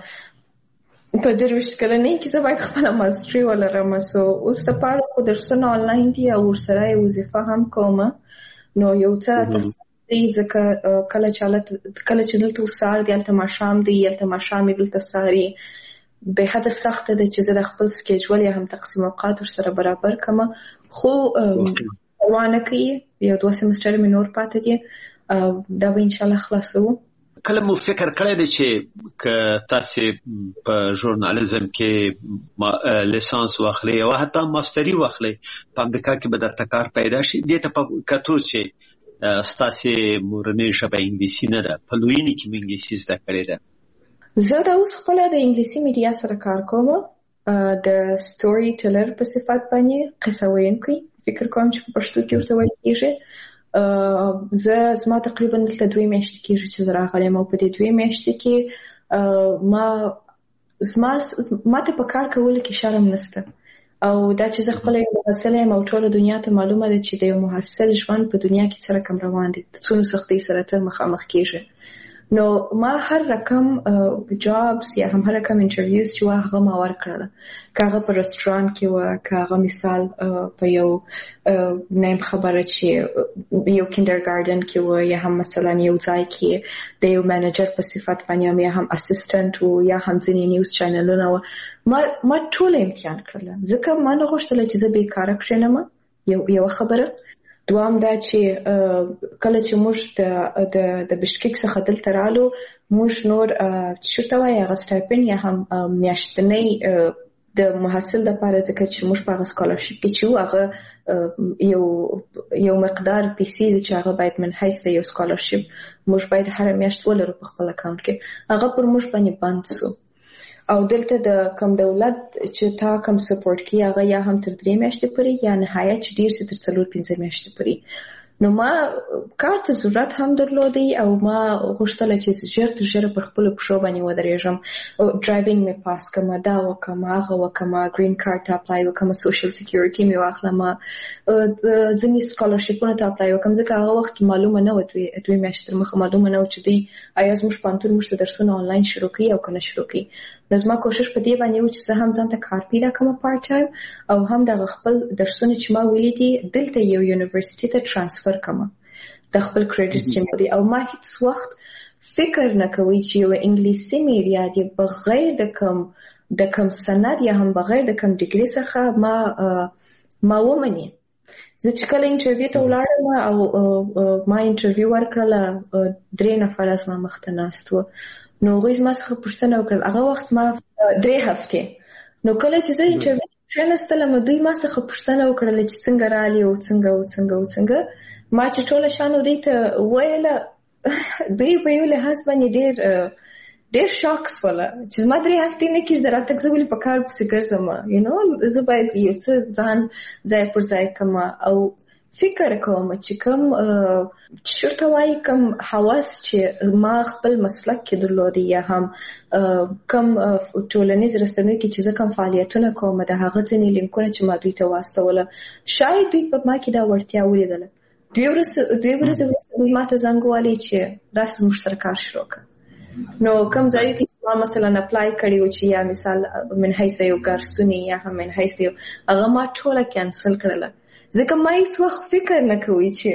په درویشت کلنۍ کې زه باید خپله ماسټري ولرم. سو اوس دپاره خو درسونه آنلاین دي او ورسره یې وظیفه هم کومه نو یو څه دی ځکه کله چې دلته سهار دی هلته ماښام دی، هلته ماښام یې دلته سهار یې به حده سخته ده چې زه د خپل سکیجول یا هم تقسیم اوقات ورسره برابر کړم. خو پروا نه کوي، یو دوه سمسټره مې نور پاتې دي، دا به انشاءالله خلاصوو. کله مو فکر کړی دی چې که تاسې په ژورنالیزم کې لیسانس واخلئ او حتی ماستري واخلئ په امریکا کې به درته کار پیدا شي؟ دې ته په کتو چې ستاسې مورنۍ ژبه انګلیسي نه ده، په لویینې کې مو انګلیسي زده کړې ده. زه دا اوس خپله د انګلیسي میډیا سره کار کوم، د سټوري ټیلر په صفت باندې قصه ویونکی فکر کوم چې په پښتو کې ورته ویل کېږي. زه زما تقریبا دلته دوې میاشتې کېږي چې زه راغلی یم او په دې دوې میاشتې کې ما زما ما ته په کار کولو کې شرم نشته او دا چې زه خپله یو محصل یم او ټوله دنیا ته معلومه ده چې د یو محصل ژوند په دنیا کې څه رقم روان دی، د څومره سختۍ سره ته مخامخ کېږي. نو ما هر رقم جابس یا هم هر رقم انټرویوز چې وه هغه ما ورکړله، که هغه په رستورانت کې وه، که هغه مثال په یو نیم خبره چې یو کینډرګارډن کې وه یا هم مثلا یو ځای کې د یو منیجر په صفت باندې یا هم اسسټنټ و یا هم ځینې نیوز چینلونه وه. ما ما ټوله امتحان کړله ځکه ما نه غوښتله چې زه بېکاره کښېنم. یو خبره دوام دا چې کله چې موږ د د بشکیک څخه دلته رالو موږ نور چې ورته وایي هغه سټایپنډ یا هم میاشتنۍ د محصل دپاره ځکه چې موږ په هغه سکالرشپ کې چې وو هغه یو یو مقدار پیسې دي چې هغه باید من حیث د یو سکالرشپ موږ باید هره میاشت ولرو په خپل اکاونټ کې، هغه پر موږ باندې بند سو. او دلته د کم دولت چې تا کم سپورټ کوي هغه یا هم تر درې میاشتې پورې یا نهایت چې ډېر سي تر څلور پنځه میاشتې پورې. نو ما کار ته ضرورت هم درلودی او ما غوښتل چې ژر تر ژره پر خپل پښو باندې ودرېږم. ډرایوینګ مې پاس کړم، دا وکړم، هغه وکړم، ګرین کارت ته اپلای وکړم، سوشل سکیورټي مې واخلم، ځینې سکالرشپونه ته اپلای وکړم، ځکه هغه وخت کې معلومه نه وه، دوی دوی میاشتې تر مخه معلومه نه وه چې دوی آیا زموږ پوهنتون موږ ته درسونه آنلاین شروع کوي او که نه شروع کوي. نو زما کوشش په دې باندې و چې زه هم ځان ته کار پیدا کړم پارت ټایم او هم دغه خپل درسونه چې ما ویلي دي دلته یو یونیورسيټي ته ټرانسفر کړم د خپل کریډټ چې مو دي. او ما هیڅ وخت فکر نه کوي چې یو انګلیسي میډیا دی بغیر د کوم د کوم سند یا هم بغیر د کوم ډیګري څخه ما ما ومني. زه چې کله انټرویو ته ولاړم او ما انټرویو ورکړله، درې نفر زما مخ ته ناست وو. نو هغوی زما څخه پوښتنه وکړل، هغه وخت زما درې هفتې. نو کله چې زه انټرویو ته کښېنستلم دوی ما څخه پوښتنه وکړله چې څنګه رالې او څنګه او څنګه او څنګه. ما چې ټوله شانو دوی ته وویله، دوی په یو لحاظ باندې ډېر ډېر شاک شوله چې زما درې هفتې نه کېږي د راتګ، زه ولې په کار پسې ګرځم، یو نو زه باید یو څه ځان ځای پر ځای کړم او فکر کوم چې کوم چېرته وایي کوم حواس چې ما خپل مسلک کې درلودي یا هم کوم ټولنیز رسنیو کې چې زه کوم فعالیتونه کوم د هغه ځینې لینکونه چې ما دوی ته واستوله، شاید دوی په ما کې دا وړتیا ولیدله. دوی ورځې وروسته دوی ما ته زنګ ووهلی چې راسه زموږ سره کار شروع کړه. نو کوم ځایو کې چې ما مثلا اپلای کړی و چې یا مثال من حیث د یو ګارسوني یا هم من حیث د یو هغه ما ټوله کینسل کړله، ځکه ما هیڅ وخت فکر نه کوي چې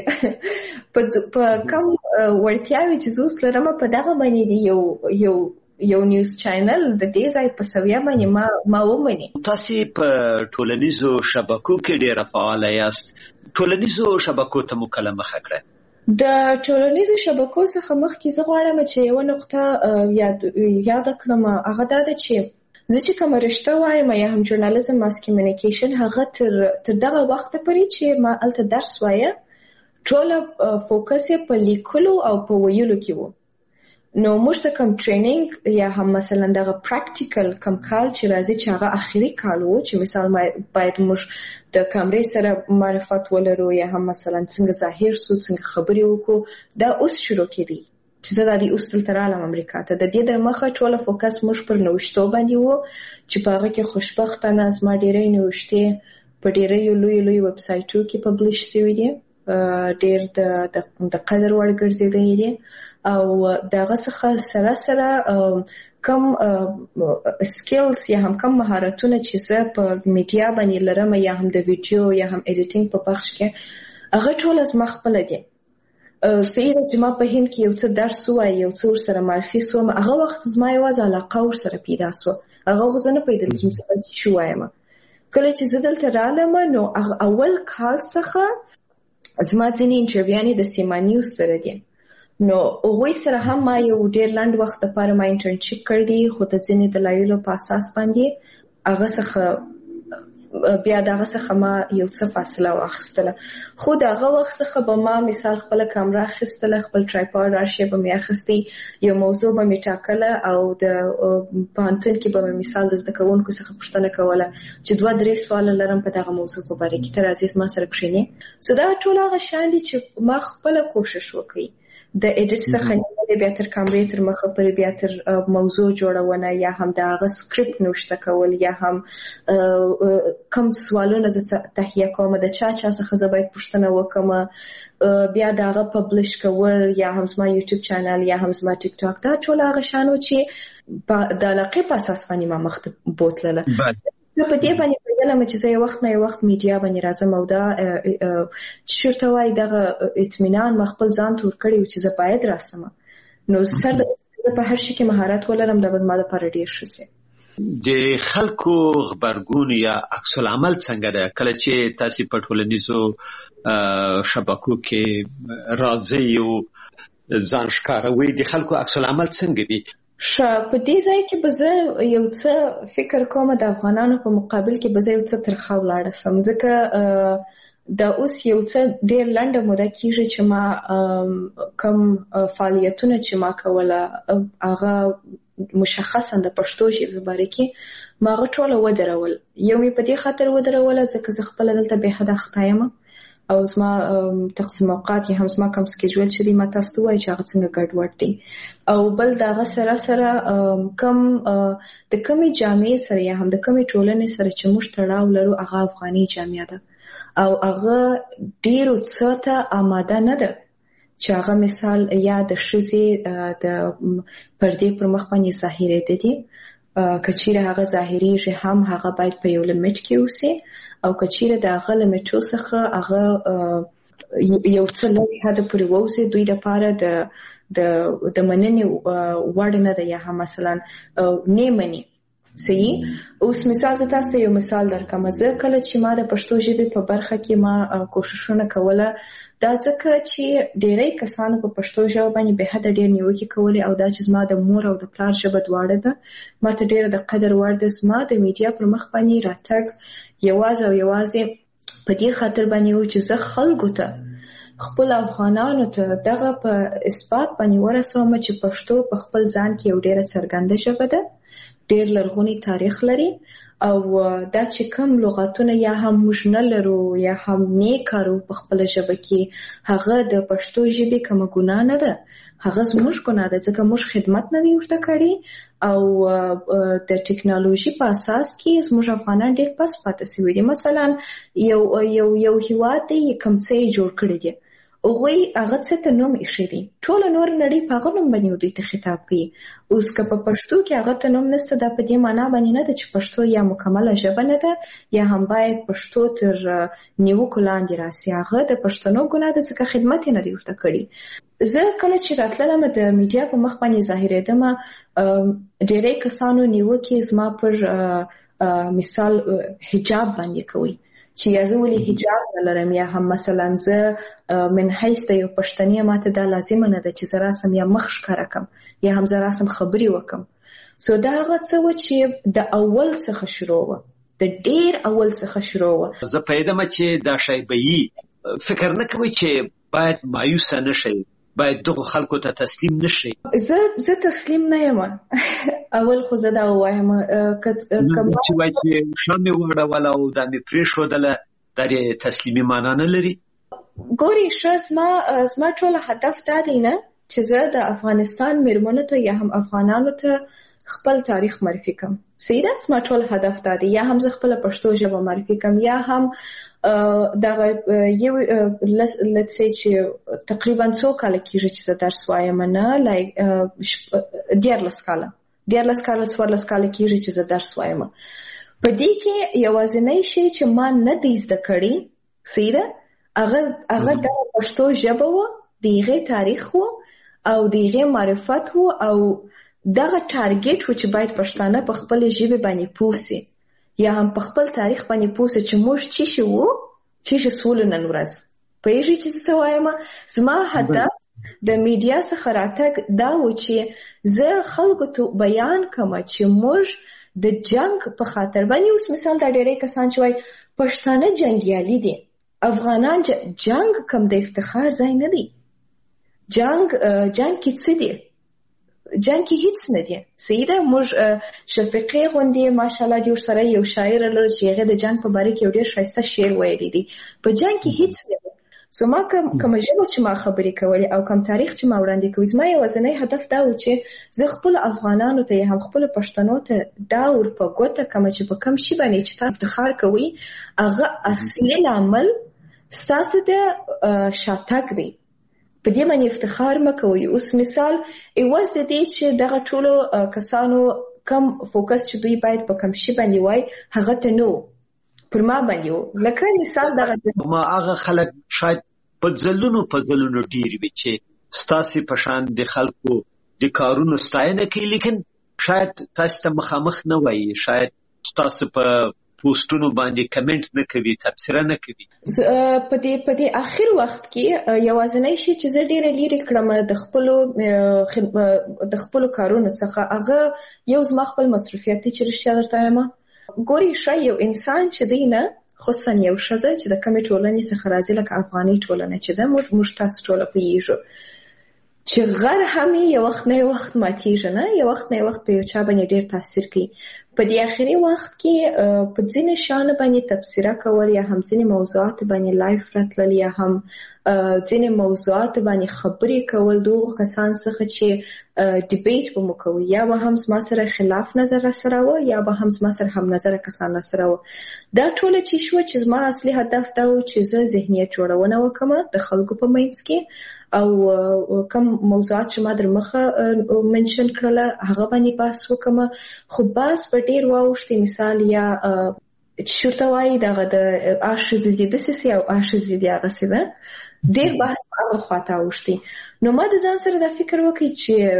په کوم وړتیاوې چې زه اوس لرم په دغه باندې یو یو یو نیوز چینل د دې ځای په سویه باندې ما ما ومني. تاسې په ټولنیزو شبکو کې ډېره فعاله یاست، ټولنیزو شبکو ته مو کله مخه کړه؟ د ټولنیزو شبکو څخه مخکې زه غواړم چې یوه نقطه یاده کړم، هغه دا ده چې زه چې کومه رشته وایم یا هم ژورنالیزم ماس کمیونیکیشن، هغه تر تر دغه وخته پورې چې ما هلته درس وایم ټوله فوکس یې په لیکلو او په ویلو کې و. نو موږ ته کوم ټریننګ یا هم مثلا دغه پریکټیکل کوم کال چې راځي چې هغه اخري کال و چې مثال باید موږ د کامرې سره معرفت ولرو یا هم مثلا څنګه ظاهر سو، څنګه خبرې وکړو، دا اوس شروع کېدی چې زه د دې اوس دلته رالم امریکا ته. د دې در مخه ټوله فوکس موږ پر نوښتو باندې و چې په هغه کې خوشبختانه زما ډېرې نوښتې په ډېریو لویو لویو ویب سایټو کې پبلش شوي دي، ډېر د قدر وړ ګرځېدلي دي. او دغه څخه سره سره کم سکیلز یا هم کم مهارتونه چې زه په میډیا باندې لرم یا هم د ویډیو یا هم ایډیټینګ په بخش کې، هغه ټول زما خپله دي. صحیح ده چې ما په هند کې یو څه درس ووایي، یو څه ورسره معرفي سوم، هغه وخت زما یوازې علاقه ورسره پیدا سوه، هغه وخت زه نه پوهېدلم چې مثلا څه ووایم. کله چې زه دلته رالم نو اول کال څخه زما ځینې انټرویوانې د سیما نیوز سره دي، نو هغوی سره هم ما یو ډېر لنډ وخت دپاره ما انټرنشپ کړی دی، خو د ځینې دلایلو په اساس باندې هغه څخه بیا دغه څخه ما یو څه فاصله واخیستله. خو د هغه وخت څخه به ما مثال خپله کامره اخیستله، خپل ټرایپاډ هر شی به مې اخیستی، یو موضوع به مې ټاکله او د پوهنتون کې به مې مثال د زده کوونکو څخه پوښتنه کوله چې دوه درې سواله لرم په دغه موضوع په باره کې، ته راځې زما سره کښېنې. سو دا ټول هغه شیان دي چې ما خپله کوشش وکړي د ایډیټ څخه نیولې بیا تر کامرې تر مخه پورې، بیا تر موضوع جوړونه یا هم د هغه سکرپټ نوشته کول یا هم کوم سوالونه زه تهیه کوم د چا چا څخه زه باید پوښتنه وکړم، بیا د هغه پبلش کول یا هم زما یوټیوب چینل یا هم زما ټیک ټاک، دا ټول هغه شیان و چې د علاقې په اساس باندې ما مخ ته بوتلله. زه په دې باندې پوهېدلم چې زه یو وخت نه یو وخت میډیا باندې راځم او دا چې چېرته وایي دغه اطمینان ما خپل ځان ته ورکړی و چې زه باید راسم، نو سر د زه په هر شي کې مهارت ولرم، دا به زما دپاره ډېر ښه شي. د خلکو غبرګون یا عکس العمل څنګه ده کله چې تاسې په ټولنیزو شبکو کې راځئ او ځان ښکاروئ، د خلکو عکس العمل څنګه دی؟ ښه، په دې ځای کې به زه یو څه فکر کوم د افغانانو په مقابل کې به زه یو څه ترخه ولاړه سم، ځکه دا اوس یو څه ډېر لنډه موده کېږي چې ما کوم فعالیتونه چې ما کوله هغه مشخصا د پښتو ژبې باره کې ما هغه ټوله ودرول. یو مې په دې خاطر ودروله ځکه زه خپله دلته بې حده اخته یم او زما تقسیم اوقات یا هم زما کوم سکیجول چې دی ما تاسو ته وایي چې هغه څنګه ګډوډ دی. او بل دغه سره سره کم د کمی جامعې سره یا هم د کمی ټولنې سره چې موږ تړاو لرو هغه افغاني جامعه ده او هغه ډیرو څه ته آماده نه ده چې هغه مثال یا د ښځې د پردې پر مخ باندې ظاهرېدې دي. که چیرې هغه ظاهریږي هم هغه باید په یو لیمټ کې اوسي او که چیرې د هغه لیمټو څخه هغه یو څه لږ حده پورې ووځي دوی دپاره د د د مننې وړ نه ده یا هم مثلا نه مني. صحیح. اوس مثال زه تاسو ته یو مثال درکړم. زه کله چې ما د پښتو ژبې په برخه کې ما کوششونه کوله دا ځکه چې ډېری کسانو په پښتو ژبه باندې به حده ډېر نیوکې کولې او دا چې زما د مور او د پلار ژبه دواړه ده ما ته ډېره د قدر وړ ده. زما د میډیا پر مخ باندې راتګ یوازې او یوازې په دې خاطر باندې و چې زه خلکو ته خپل افغانانو ته دغه په اثبات باندې ورسوم چې پښتو په خپل ځان کې یو ډېره څرګنده ژبه ده، ډېر لرغونی تاریخ لري او دا چې کوم لغاتونه یا هم موږ نه لرو یا هم نه کارو په خپل ژبه کې هغه د پښتو ژبې کومه ګناه نه ده، هغه زموږ ګناه ده ځکه موږ خدمت نه دی ورته کړی او د ټکنالوژي په اساس کې زموږ افغانان ډېر پس پاتې شوي دي. مثلا یو یو یو هیواد دی کوم څه یې جوړ کړی دی هغوی هغه څه ته نوم ایښی دی ټوله نور نړۍ په هغه نوم باندې دوی ته خطاب کوي. اوس که په پښتو کې هغه ته نوم نشته دا په دې معنا باندې نه ده چې پښتو یا مکمله ژبه نه ده یا هم باید پښتو تر نیوکو لاندې راسي. هغه د پښتنو ګناه ده ځکه خدمت یې نه دی ورته کړی. زه کله چې راتللم د میډیا په مخ باندې ظاهرېدم ډېری کسانو نیوکې زما پر مثال حجاب باندې کوي چې یا زه ولې حجاب نه لرم یا هم مثلا زه من حیث د یو پښتنې ماته دا لازمه نه ده چې زه راسم یا مخ ښکاره کړم یا هم زه راسم خبرې وکړم. سو دا هغه څه وه چې د اول څخه شروع وه، د ډېر اول څخه شروع وه. زه پوهېدمه چې دا شی به یي، فکر نه کوئ چې باید مایوسه نه شئ، باید دغو خلکو ته تسلیم نه شئ؟ زه زه تسلیم نه یم. اول خو زه دا ووایم چې وایي چې ښه مې وړوله او دا مې پرېښودله دا د تسلیمي معنا نه لري. ګورې ښه زما زما ټوله هدف دا دی نه چې زه د افغانستان مېرمنو ته یا هم افغانانو ته خپل تاریخ معرفي کړم. صحیح ده؟ زما ټول هدف دا دی یا هم زه خپله پښتو ژبه معرفي کړم یا هم دغه یو let's say چې تقریبا څو کاله کېږي چې زه درس وایم نه لایک دیارلس کاله دیارلس کاله څوارلس کاله کېږي چې زه درس وایم. په دې کې یوازینی شی چې ما نه دی زده کړی صحیح ده هغه هغه د پښتو ژبه وه، د هغې تاریخ و او د هغې معرفت و او دغه ټارګېټ و چې باید پښتانه په خپلې ژبې باندې پوه سي یا هم په خپل تاریخ باندې پوه سي چې موږ څه شي وو څه شي سولو نن ورځ. پوهېږئ چې څه وایم؟ زما هدف د میډیا څخه راتګ دا و چې زه خلکو ته بیان کړم چې موږ د جنګ په خاطر باندې اوس مثال دا ډېری کسان چې وایي پښتانه جنګیالي دي، افغانان جنګ کم د افتخار ځای نه دی. جنګ جنګ کې څه دی؟ جنګ کې هیڅ نه دی. صحیح ده؟ موږ شفیقې غوندې ماشاءالله دې ورسره یو شاعر لرو چې هغې د جنګ په باره کې یو ډېر ښایسته شعر ویلی دی. په جنګ کې هیڅ نه دی. سو ما کومه ژبه چې ما خبرې کولې او کوم تاریخ چې ما وړاندې کوي زما یوازینی هدف دا و چې زه خپلو افغانانو ته یا هم خپلو پښتنو ته دا ور په ګوته کړم چې په کوم شي باندې چې تاسو افتخار کوئ هغه اصلي لامل ستاسو د شاتګ دی. په دې باندې افتخار مه کوئ. اوس مثال عوض د دې چې دغه ټولو کسانو کم فوکس چې دوی باید په کوم شي باندې وای هغه ته نه پر ما باندې و. لکه مثال دغه ما هغه خلک شاید په ځلونو په ځلونو ډېر وي چې ستاسې په شان د خلکو د کارونو ستاینه کوي لیکن شاید تاسو ته مخامخ نه وایي، شاید تاسو په پوسټونو باندې کمنټ نه کوي، تبصره نه کوي. په دې په دې اخر وخت کې یوازینی شی چې زه ډېره لرې کړم د خپلو د خپلو کارونو څخه هغه یو زما خپل مصروفیت دی چې رښتیا درته وایم. ګورې ښه یو انسان چې دی نه خصوصا یو ښځه چې د کومې ټولنې څخه راځي لکه افغاني ټولنه چې ده موږ تاسو ټوله پوهېږو چې غر هم یو وخت نه یو وخت ماتیږي نه، یو وخت نه یو وخت په یو چا باندې ډیر تاثیر کوي. په دې اخري وخت کې په ځینې شیانو باندې تبصره کول یا هم ځینې موضوعات باندې لایف راتلل یا هم ځینې موضوعات باندې خبرې کول دغه کسان څخه چې ډیبیټ به مو کوي یا به هم زما سره خلاف نظر سره و یا به هم زما سره هم نظر کسان سره و. دا ټول چې شو چې زما اصلي هدف دا و چې زه ذهنیت جوړونه وکم د خلکو په منځ کې او کوم موضوعات چې ما در مخه منشن کړله هغه باندې بحث وکم. خو بحث په ډیر واوښتي، مثال یا شورته وایي دغه د آشزي دي دسیسې او آشزي دي هغسې ده، ډیر بحث په هغه خواته اوښتي. نو ما د ځان سره دا فکر وکړي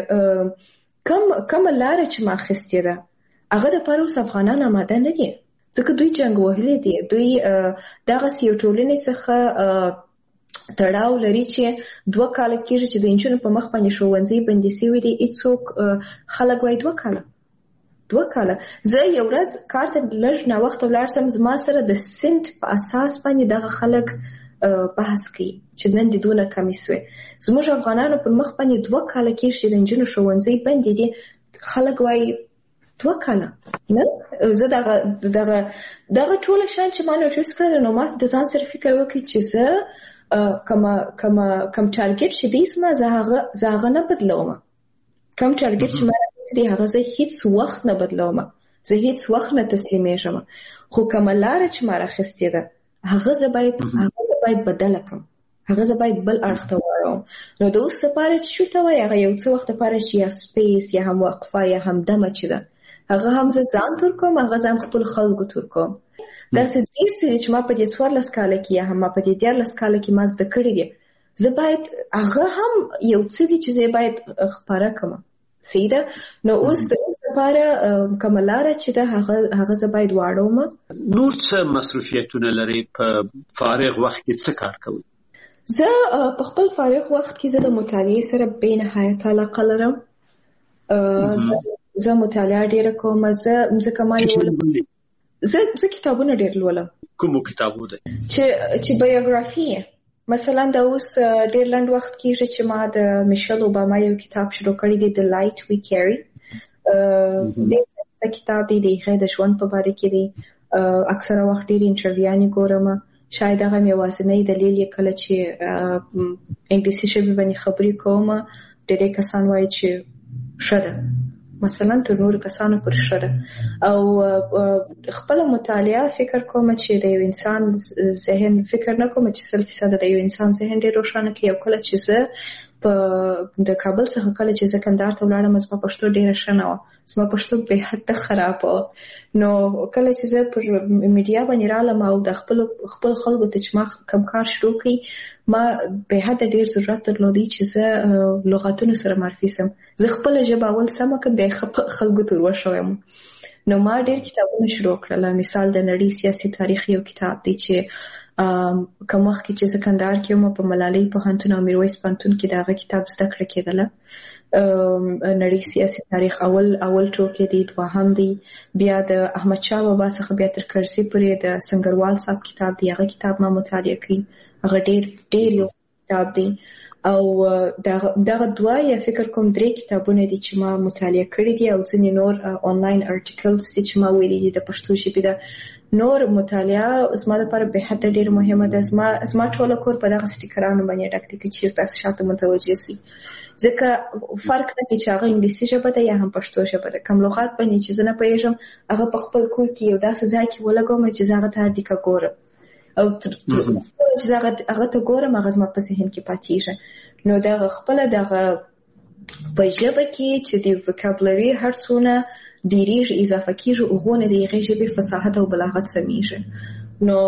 چې کوم کومه لاره چې ما اخیستې ده هغه دپاره اوس افغانان اماده نه دي، ځکه دوی جنګ وهلي دي، دوی دغسې یو ټولنې څخه تړاو لري چې دوه کاله کېږي چې د نجونو په مخ باندې ښوونځي بندي سوي دي. هېڅوک خلک وایي دوه کاله دوه کاله زه یو ورځ کار ته لږ ناوخته ولاړ سم، زما سره د سنت په اساس باندې دغه خلک بحث کوي چې نن دې دونه کمې سوې. زموږ افغانانو پر مخ باندې دوه کاله کېږي چې د نجونو ښوونځي بندي دي، خلک وایي دوه کاله نه. زه دغه دغه دغه ټوله شیان چې ما نوټیس کړل نو ما د ځان سره فکر وکړي چې زه کما کما کم ټارګټ چې دی سم زه هغه زه هغه نه بدلوم، کم ټارګټ چې ما دې هغه زه هیڅ وخت نه بدلوم، زه هیڅ وخت نه تسلیمیږم. خو کومه لاره چې ما راخستې ده هغه زه باید هغه زه باید بدله کړم، هغه زه باید بل اړخ ته واړوم. نو د اوس لپاره چې شو ته وایي هغه یو څه وخت لپاره چې یا سپیس یا هم وقفه یا هم دمه چې ده هغه هم زه ځان تور کوم، هغه زه هم خپل خلکو تور کوم. داسې ډېر څه چې ما په دې څوارلس کاله کې یا هم ما په دې دیارلس کاله کې ما زده کړي دي، زه باید هغه هم یو څه دي چې زه باید خپاره کړم. صحیح ده. نو اوس د اوس لپاره کومه لاره چې ده هغه هغه زه باید واړوم. نور څه مصروفیتونه لري په فارغ وخت کې څه کار کوئ؟ زه په خپل فارغ وخت کې زه د مطالعې سره بې نهایت علاقه لرم. زه مطالعه ډېره کوم. زه ځکه ما یو زه زه کتابونه ډېر لولم. کومو کتابو ده؟ چې چې بایوګرافي مثلا د اوس ډېر لنډ وخت کېږي چې ما د میشل اوباما یو کتاب شروع کړی دی د لایټ وی کیری. د کتاب دی د هغې د ژوند په باره کې دی. اکثره وخت ډېر انټرویوانې ګورم. شاید هغه مې یوازینی دلیل یې کله چې انګلیسي ژبې باندې خبرې کوم ډېری کسان وایي چې ښه ده، مثلا تر نور کسانو پر ښه ده. او خپل مطالعه فکر کوم چې د یو انسان ذهن فکر نه کوم چې سل فیصد د یو انسان ذهن ډېر روښانه کوي. او کله چې زه په د کابل څخه کله چې زه کندهار ته ولاړم زما پښتو ډېره ښه نه وه، زما پښتو بې حده خراب وه. نو کله چې زه پر میډیا باندې رالم او د خپل خپل خلکو ته چې ما کوم کار شروع کړي ما بې حده ډېر ضرورت درلودی چې زه لغاتونو سره معرفي سم. زه خپله ژبه اول سمه کړم بیا خلکو ته ورشوم. نو ما ډېر کتابونه شروع کړل. مثال د نړۍ سیاسي تاریخ یو کتاب دی چې کوم وخت کې چې زه کندهار کې وم په ملالۍ پوهنتون او میرویس پوهنتون کې د هغه کتاب زده کړه کېدله. نړۍ سیاسي تاریخ اول اول ټوکی دی، دوهم دی. بیا د احمد شاه بابا څخه بیا تر کرزي پورې د سنگروال صاحب کتاب دی، هغه کتاب ما مطالعه کړی. هغه ډېر ډېر یو کتاب دی. او دغه دوه یا فکر کوم درې کتابونه دي چې ما مطالعه کړي دي او ځینې نور آنلاین ارټیکلز چې ما ویلي دي د پښتو ژبې ده. نور مطالعه زما لپاره بې حده ډېره مهمه ده. زما زما ټوله کور په دغه سټیکرانو باندې ډک دی که چېرته تاسو شاته متوجه سئ، ځکه فرق نه کوي چې هغه انګلیسي ژبه ده یا هم پښتو ژبه ده. کوم لغات باندې چې زه نه پوهېږم هغه په خپل کور کې یو داسې ځای کې ولګوم چې زه هغه ته هر دقیقه ګورم او تر چې زه هغه ته ګورم هغه زما په ذهن کې پاتېږي. نو دغه خپله دغه په ژبه کې چې د وکابولري هر څونه ډېرېږي اضافه کېږي هغونه د هغې ژبې فصاحت او بلاغت سمیږي. نو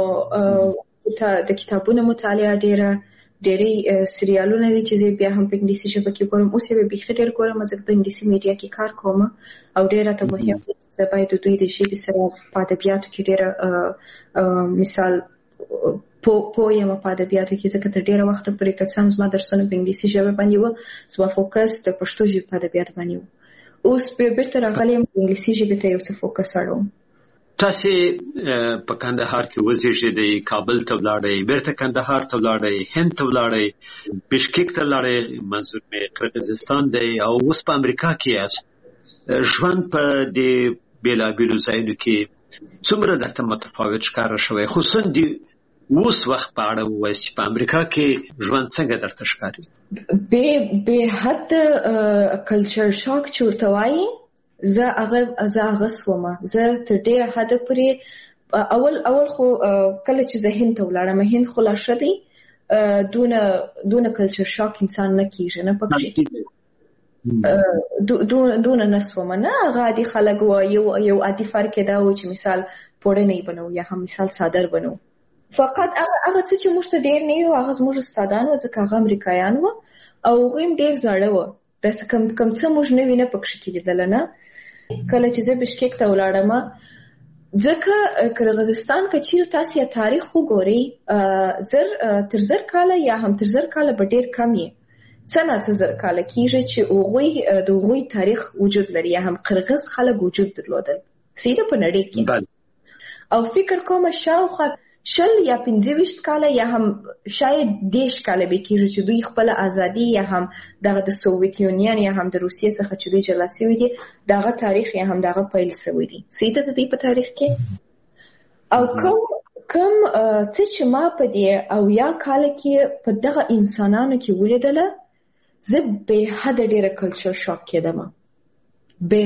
د کتابونو مطالعه ډېره ډېرې سریالونه دي چې زه بیا هم په انګلیسي ژبه کې ګورم. اوس یې بیخي ډېر ګورم ځکه په انګلیسي میډیا کې کار کوم او ډېر راته مهم دی زه باید د دوی د ژبې سره په ادبیاتو کې ډېره مثال پوه یم په ادبیاتو کې ځکه تر ډېره وخته پورې که څه هم زما درسونه په انګلیسي ژبه باندې وه زما فوکس د پښتو ژبې په ادبیاتو باندې و. اوس بېرته راغلی یم په انګلیسي ژبې ته یو څه فوکس اړوم. تاسو په کندهار کې وزیږېدئ، کابل ته ولاړئ، بیرته کندهار ته ولاړئ، هند ته ولاړئ، بشکیک ته ولاړئ، منظور مې قرغیزستان دی، او اوس په امریکا کې یاست. ژوند په دې بېلابېلو ځایونو کې څومره درته متفاوت ښکاره شوی، خصوصا د اوس وخت په اړه ووایئ چې په امریکا کې ژوند څنګه درته ښکاري؟ بې حد کلچر شاک چې ورته وایي، زه هغه زه هغه سومه. زه تر ډېره حده پورې اول اول خو کله چې زه هند ته ولاړم، هند خو لا ښه دی، دونه دونه کلچر شاک انسان نه کېږي، نه پکې دونه نه سومه، نه هغه عادي خلک وه. یو یو عادي فرق یې دا و چې مثال پوړنی بنو یا هم مثال څادر بنو. فقط هغه څه چې موږ ته ډېر نه وي، هغه زموږ استادان وه، ځکه هغه امریکایان وه او هغوی هم ډېر زاړه وه. داسې کم کم څه موږ نوي نه پکښې کې لیدله. نه کله چې زه بشکیک ته ولاړم، ځکه قرغیزستان که چیرې تاسې یا تاریخ وګورئ، زر تر زر کاله یا هم تر زر کاله به ډېر کم یې، څه نه څه زر کاله کېږي چې هغوی د هغوی تاریخ وجود لري یا هم قرغیز خلک وجود درلودل سیده په نړۍ کې. او فکر کوم شاوخوا شل یا پنځه ویشت کاله یا هم شاید دېرش کاله به کېږي چې دوی خپله ازادي یا هم دغه د سوویت یونین یا هم د روسیې څخه چې دوی جلا سوي دي، دغه تاریخ یا هم دغه پیل سوی دي سیده د دوی په تاریخ کې. او کوم کوم څه چې ما په دې اویا کاله کې په دغه انسانانو کې ولیدله، زه بې حده ډېره کلچر شاک کېدم.